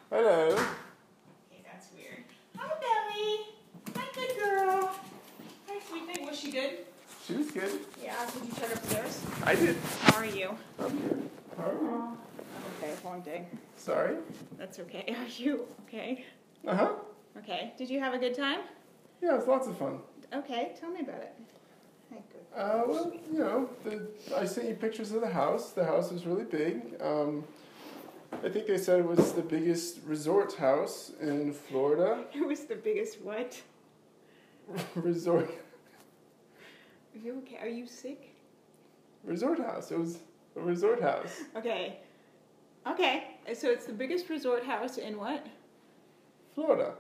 Hello. Okay, that's weird. Hi, Belly. Hi, good girl. Hi, sweet thing. Was she good? She was good. Yeah. Did you check upstairs? I did. How are you? I'm good. How are you? Okay, long day. Sorry? That's okay. Are you okay? Uh-huh. Okay. Did you have a good time? Yeah, it was lots of fun. Okay, tell me about it. Hi, good. Well, you know, I sent you pictures of the house. The house was really big. I think they said it was the biggest resort house in Florida. It was the biggest what? Resort Are you okay? Are you sick? house. It was a resort house. Okay. Okay. So it's the biggest resort house in what? Florida.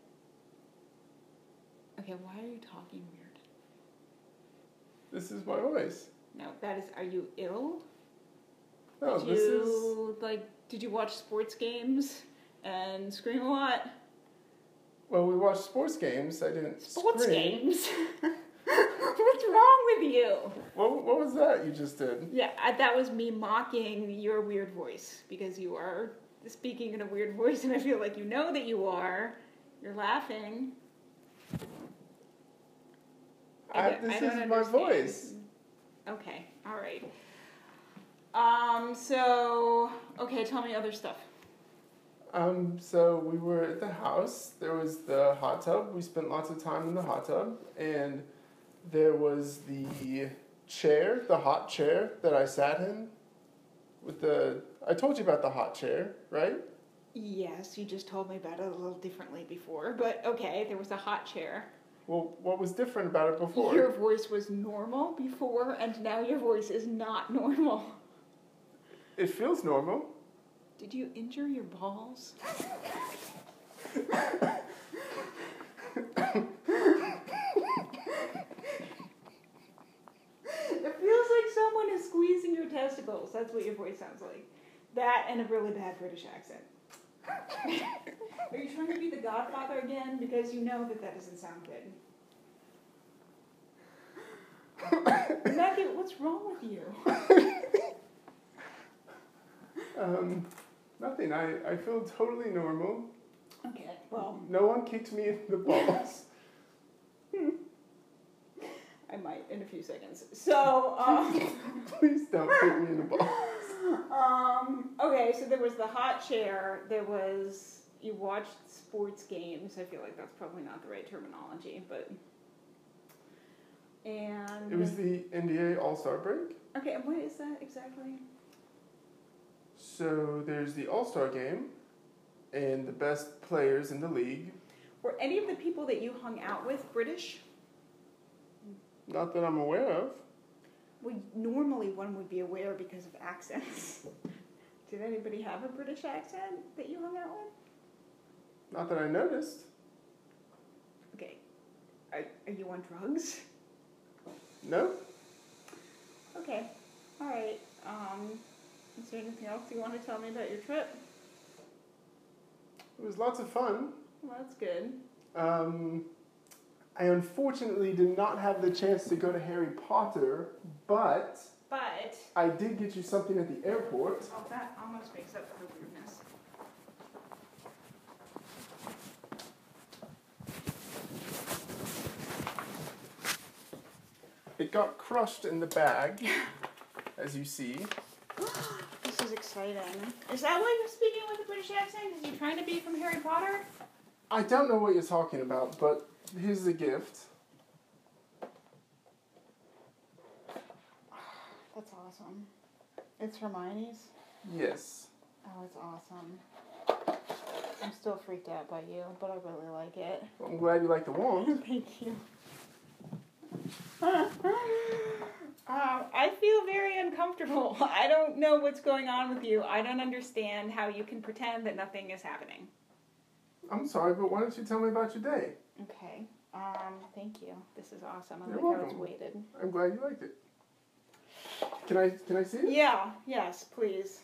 Okay, why are you talking weird? This is my voice. No, that is, are you ill? No, Did you watch sports games and scream a lot? Well, we watched sports games. I didn't Sports scream. games? What's wrong with you? What was that you just did? Yeah, that was me mocking your weird voice because you are speaking in a weird voice and I feel like you know that you are. You're laughing. This is my voice. Okay, all right. Okay, tell me other stuff. So we were at the house. There was the hot tub. We spent lots of time in the hot tub. And there was the chair, the hot chair that I sat in. I told you about the hot chair, right? Yes, you just told me about it a little differently before, but okay, there was a hot chair. Well, what was different about it before? Your voice was normal before, and now your voice is not normal. It feels normal. Did you injure your balls? It feels like someone is squeezing your testicles. That's what your voice sounds like. That and a really bad British accent. Are you trying to be the Godfather again? Because you know that doesn't sound good. Maggie, what's wrong with you? Nothing. I feel totally normal. Okay, well. No one kicked me in the balls. I might in a few seconds. So, Please don't kick me in the balls. Okay, so there was the hot chair. You watched sports games. I feel like that's probably not the right terminology, but. And. It was the NBA All-Star break. Okay, and what is that exactly? So there's the All-Star game, and the best players in the league. Were any of the people that you hung out with British? Not that I'm aware of. Well, normally one would be aware because of accents. Did anybody have a British accent that you hung out with? Not that I noticed. Okay. Are you on drugs? No. Okay. All right. Is there anything else you want to tell me about your trip? It was lots of fun. Well, that's good. I unfortunately did not have the chance to go to Harry Potter, but I did get you something at the airport. Oh, that almost makes up for the weirdness. It got crushed in the bag, as you see. This is exciting. Is that why you're speaking with a British accent? Is you trying to be from Harry Potter? I don't know what you're talking about, but here's the gift. That's awesome. It's Hermione's? Yes. Oh, it's awesome. I'm still freaked out by you, but I really like it. Well, I'm glad you like the wand. Thank you. I feel very uncomfortable. I don't know what's going on with you. I don't understand how you can pretend that nothing is happening. I'm sorry, but why don't you tell me about your day? Okay. Thank you. This is awesome. I You're like how welcome. it's weighted. I'm glad you liked it. Can I see it? Yeah. Yes, please.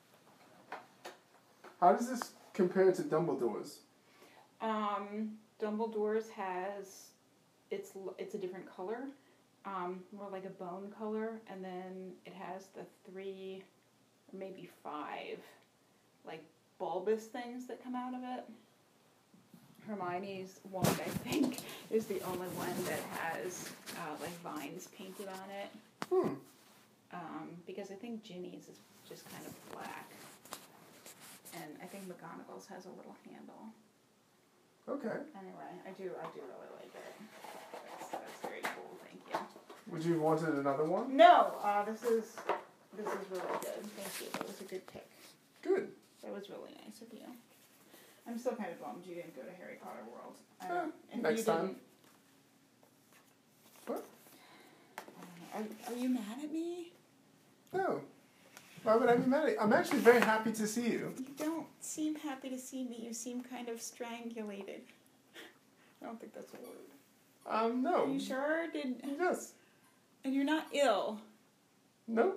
How does this compare to Dumbledore's? Dumbledore's has it's a different color, more like a bone color, and then it has the 3 or maybe 5 like bulbous things that come out of it. Hermione's wand, I think, is the only one that has like vines painted on it. Because I think Ginny's is just kind of black, and I think McGonagall's has a little handle. Okay. Anyway, I do really like it. That's very cool. Thank you. Would you have wanted another one? No, this is really good. Thank you. That was a good pick. Good. That was really nice of you. I'm still kind of bummed you didn't go to Harry Potter World. Next time. What? Are you mad at me? No. Why would I be mad at you? I'm actually very happy to see you. You don't seem happy to see me. You seem kind of strangulated. I don't think that's a word. No. Are you sure? Yes. And you're not ill? No.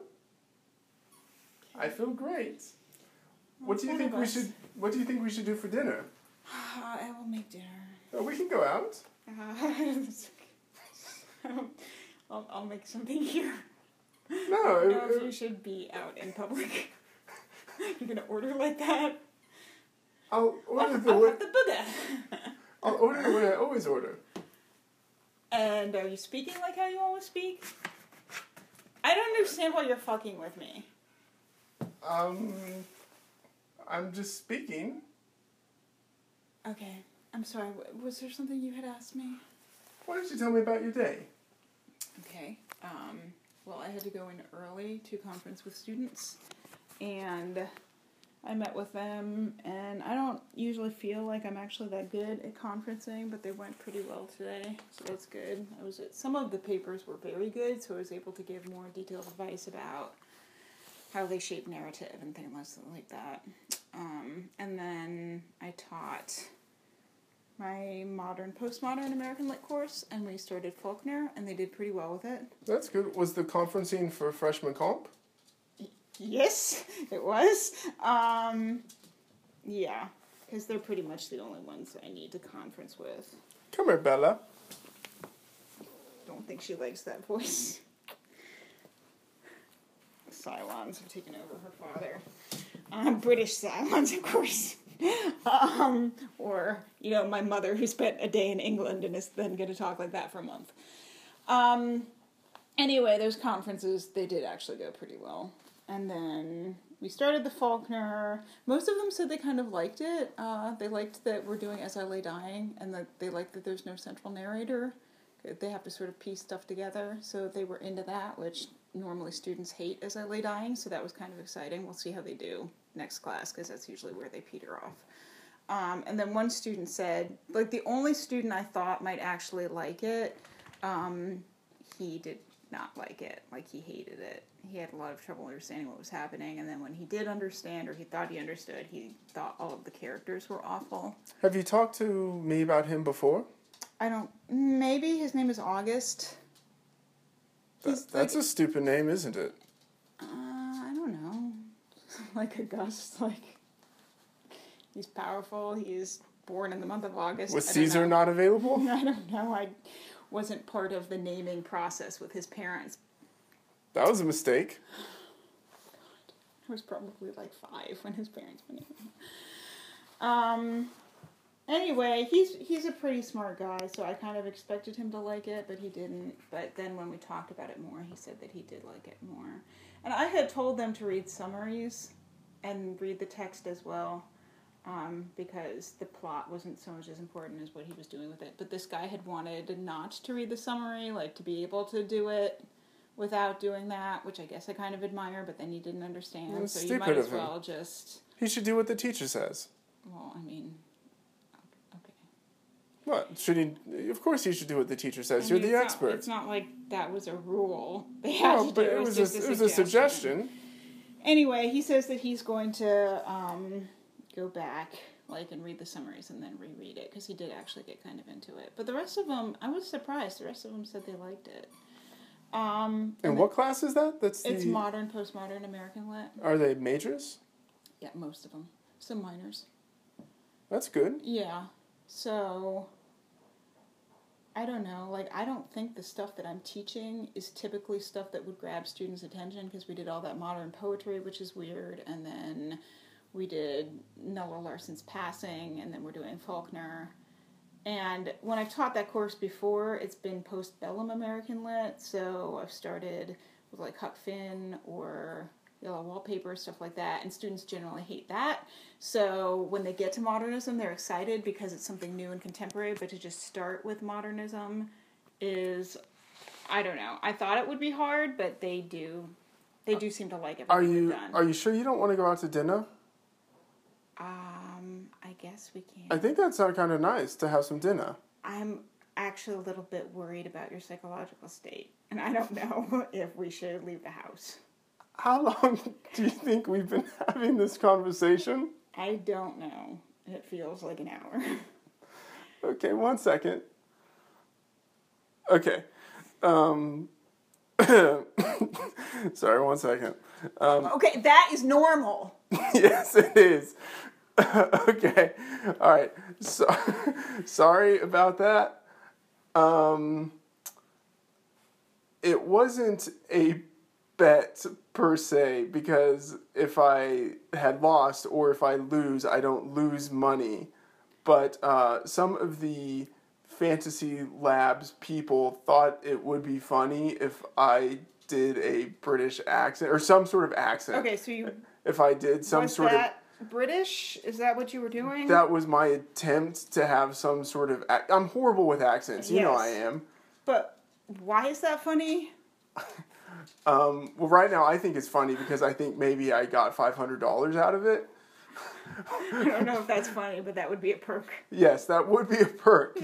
I feel great. What do you think we should do for dinner? I will make dinner. Oh, we can go out. I'll make something here. No. I don't know if you should be out in public. You're gonna order like that? I'll order I'll have the Buddha. I'll order the way I always order. And are you speaking like how you always speak? I don't understand why you're fucking with me. I'm just speaking. Okay. I'm sorry. Was there something you had asked me? Why don't you tell me about your day? Okay. Well, I had to go in early to conference with students, and I met with them, and I don't usually feel like I'm actually that good at conferencing, but they went pretty well today, so that's good. Some of the papers were very good, so I was able to give more detailed advice about how they shape narrative and things like that. And then I taught my modern, postmodern American Lit course, and we started Faulkner, and they did pretty well with it. That's good. Was the conferencing for freshman comp? Yes, it was. Yeah, because they're pretty much the only ones I need to conference with. Come here, Bella. Don't think she likes that voice. Cylons have taken over her father. British Cylons, of course. Or, my mother who spent a day in England and is then going to talk like that for a month. Anyway, those conferences, they did actually go pretty well. And then we started the Faulkner. Most of them said they kind of liked it. They liked that we're doing As I Lay Dying, and that they liked that there's no central narrator. They have to sort of piece stuff together, so they were into that, which normally students hate As I Lay Dying, so that was kind of exciting. We'll see how they do next class, because that's usually where they peter off. And then one student said, the only student I thought might actually like it, he did not like it. He hated it. He had a lot of trouble understanding what was happening, and then when he did understand, or he thought he understood, he thought all of the characters were awful. Have you talked to me about him before? Maybe. His name is August. That's a stupid name, isn't it? I don't know. August, he's powerful, he's born in the month of August. Was Caesar not available? I don't know, I wasn't part of the naming process with his parents. That was a mistake. God, I was probably 5 when his parents were named. Anyway, he's a pretty smart guy, so I kind of expected him to like it, but he didn't. But then when we talked about it more, he said that he did like it more. And I had told them to read summaries and read the text as well, because the plot wasn't so much as important as what he was doing with it. But this guy had wanted not to read the summary, to be able to do it without doing that, which I guess I kind of admire, but then he didn't understand, so you might as well just... He should do what the teacher says. Well, I mean... What? Of course he should do what the teacher says. You're the expert. It's not like that was a rule. They had to do it. It was a suggestion. Anyway, he says that he's going to go back, and read the summaries and then reread it, because he did actually get kind of into it. But the rest of them, I was surprised. The rest of them said they liked it. And what class is that? It's modern, postmodern, American Lit. Are they majors? Yeah, most of them. Some minors. That's good. Yeah. So... I don't know, I don't think the stuff that I'm teaching is typically stuff that would grab students' attention, because we did all that modern poetry, which is weird, and then We did Noah Larson's Passing, and then we're doing Faulkner. And when I've taught that course before, it's been postbellum American Lit, so I've started with like Huck Finn or Yellow Wallpaper, stuff like that, and students generally hate that. So when they get to modernism, they're excited because it's something new and contemporary, but to just start with modernism is, I don't know. I thought it would be hard, but they do seem to like everything we've done. Are you sure you don't want to go out to dinner? I guess we can. I think that sounds kind of nice to have some dinner. I'm actually a little bit worried about your psychological state, and I don't know if we should leave the house. How long do you think we've been having this conversation? I don't know. It feels like an hour. Okay, 1 second. Okay. Sorry, 1 second. Okay, that is normal. Yes, it is. Okay. All right. So, sorry about that. It wasn't a bet per se, because if I had lost or if I lose, I don't lose money. But some of the Fantasy Labs people thought it would be funny if I did a British accent or some sort of accent. Okay, so if I did some sort of British? Is that what you were doing? That was my attempt to have some sort of I'm horrible with accents. You know I am. But why is that funny? Well, right now I think it's funny because I think maybe I got $500 out of it. I don't know if that's funny, but that would be a perk. Yes, that would be a perk.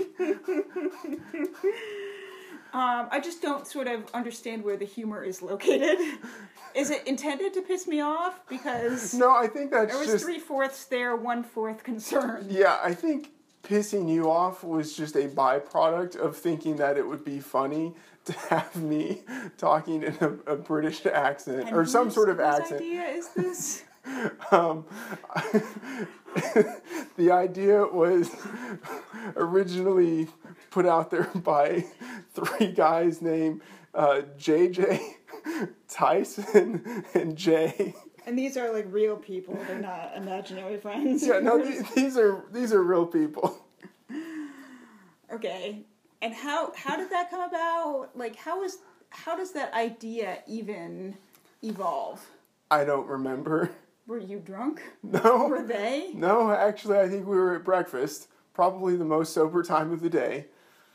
I just don't sort of understand where the humor is located. Is it intended to piss me off? Because no, I think that's there was 3/4 there, 1/4 concerned. Yeah, I think pissing you off was just a byproduct of thinking that it would be funny to have me talking in a British accent or some sort of accent. Whose idea is this? The idea was originally put out there by 3 guys named JJ, Tyson, and Jay. And these are like real people; they're not imaginary friends. Yeah, no, these are real people. Okay, and how did that come about? Like, how does that idea even evolve? I don't remember. Were you drunk? No. Were they? No, actually, I think we were at breakfast. Probably the most sober time of the day.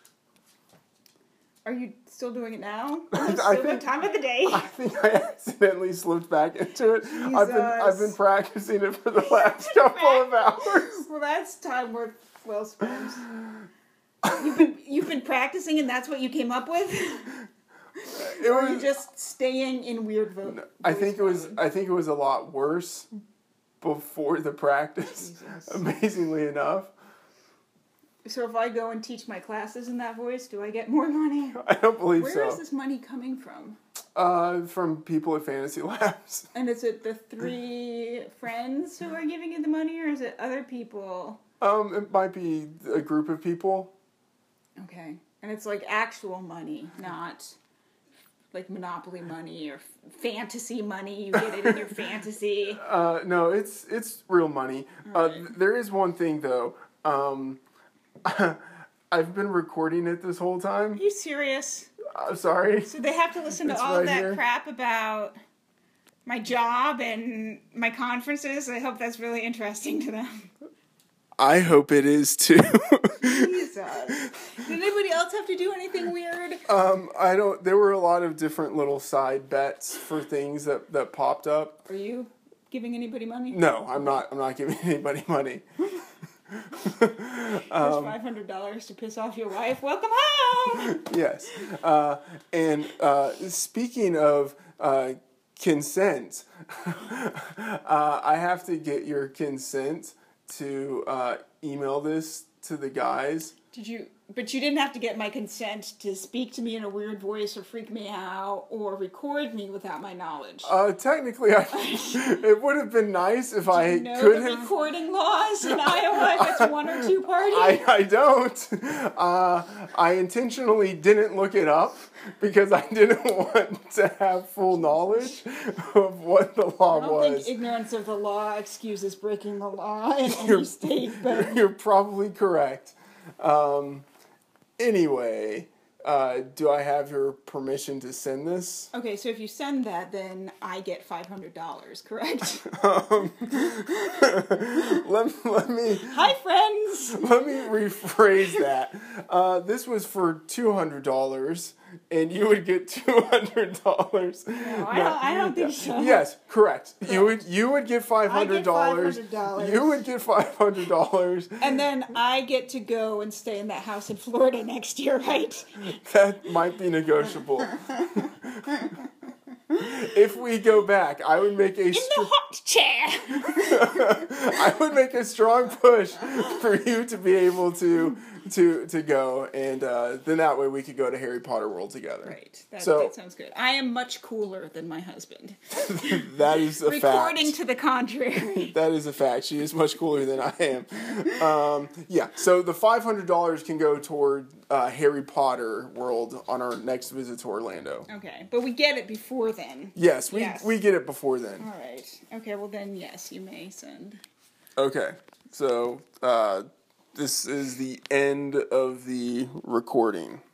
Are you still doing it now? I think time of the day. I think I accidentally slipped back into it. I've been practicing it for the last couple of hours. Well, that's time worth well spent. You've been practicing, and that's what you came up with. Or are you just staying in weird vote? I think it was a lot worse before the practice. Jesus. Amazingly enough. So if I go and teach my classes in that voice, do I get more money? I don't believe so. Where is this money coming from? From people at Fantasy Labs. And is it the 3 friends who are giving you the money, or is it other people? It might be a group of people. Okay. And it's like actual money, not like Monopoly money or fantasy money. You get it in your fantasy. No, it's real money. Right. There is one thing though. I've been recording it this whole time. Are you serious? Sorry. So they have to listen to all right that here. Crap about my job and my conferences. I hope that's really interesting to them. I hope it is too. Jesus. Did anybody else have to do anything weird? I don't. There were a lot of different little side bets for things that popped up. Are you giving anybody money? No, I'm not. I'm not giving anybody money. Here's $500 to piss off your wife. Welcome home. Yes. And speaking of consent, I have to get your consent to email this to the guys. Did you But you didn't have to get my consent to speak to me in a weird voice or freak me out or record me without my knowledge. Technically, it would have been nice if I You know could the have. recording laws in Iowa if it's one or two parties? I don't. I intentionally didn't look it up because I didn't want to have full knowledge of what the law I don't was. think ignorance of the law excuses breaking the law in any state, but You're probably correct. Anyway, do I have your permission to send this? okay, so if you send that, then I get $500, correct? Let me Hi, friends! let me rephrase that. This was for $200, and you would get $200. No, I don't think so. Yes, correct. You would get $500. $500. You would get $500. And then I get to go and stay in that house in Florida next year, right? That might be negotiable. If we go back, I would make In the hot chair! I would make a strong push for you to be able to go, and then that way we could go to Harry Potter World together. Right, that So- sounds good. I am much cooler than my husband. That is a Recording fact. to the contrary. That is a fact. She is much cooler than I am. Yeah, so the $500 can go toward Harry Potter World on our next visit to Orlando. Okay, but we get it before then. Yes, we Yes. get it before then. All right. Okay, well then, yes, you may send. Okay, so this is the end of the recording.